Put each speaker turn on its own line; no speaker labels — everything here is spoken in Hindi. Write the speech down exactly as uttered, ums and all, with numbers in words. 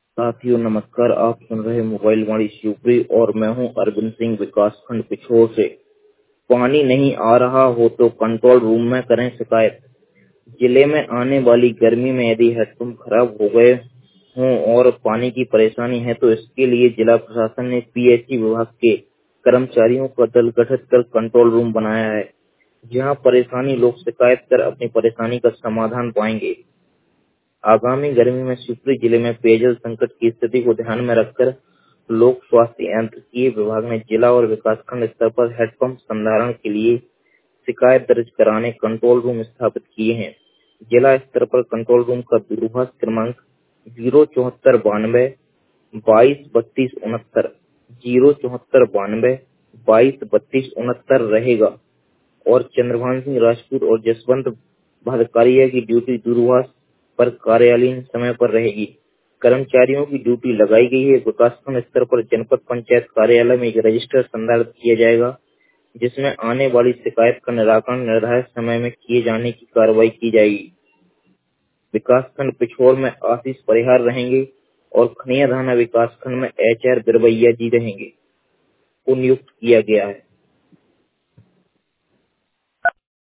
साथियों नमस्कार। आप सुन रहे मोबाइल वाणी शिवपुरी और मैं हूं अरविंद सिंह, विकासखंड पिछोर से। पानी नहीं आ रहा हो तो कंट्रोल रूम में करें शिकायत। जिले में आने वाली गर्मी में यदि हेडपंप खराब हो गए हों और पानी की परेशानी है तो इसके लिए जिला प्रशासन ने पीएचई विभाग के कर्मचारियों का दल गठित कर कंट्रोल रूम बनाया है, जहां परेशानी लोग शिकायत कर अपनी परेशानी का समाधान पाएंगे। आगामी गर्मी में शिवपुरी जिले में पेयजल संकट की स्थिति को ध्यान में रखकर लोक स्वास्थ्य यांत्रिकी विभाग ने जिला और विकासखंड स्तर पर हेडपंप संधारण के लिए शिकायत दर्ज कराने कंट्रोल रूम स्थापित किए हैं। जिला स्तर पर कंट्रोल रूम का दूरभाष क्रमांक जीरो चौहत्तर बानवे बाईस बत्तीस उनहत्तर जीरो चौहत्तर बानवे बाईस बत्तीस उनहत्तर रहेगा और चंद्रभान सिंह राजपूत और जसवंत भदकारिया की ड्यूटी दूरभाष पर कार्यालयीन समय पर रहेगी। कर्मचारियों की ड्यूटी लगाई गई है। विकासखंड स्तर पर जनपद पंचायत कार्यालय में एक रजिस्टर संधारित किया जाएगा, जिसमें आने वाली शिकायत का निराकरण निर्धारित समय में किए जाने की कार्रवाई की जाएगी। विकासखंड पिछोर में आशीष परिहार रहेंगे और खनिया धाना विकासखंड में एच आर बिरवैया जी रहेंगे, को नियुक्त किया गया है।